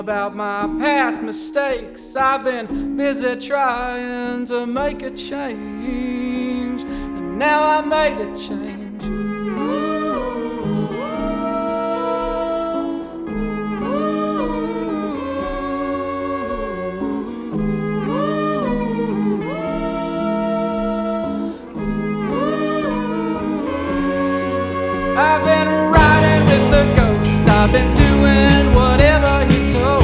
about my past mistakes. I've been busy trying to make a change, and now I made a change. I've been riding with the ghost, I've been doing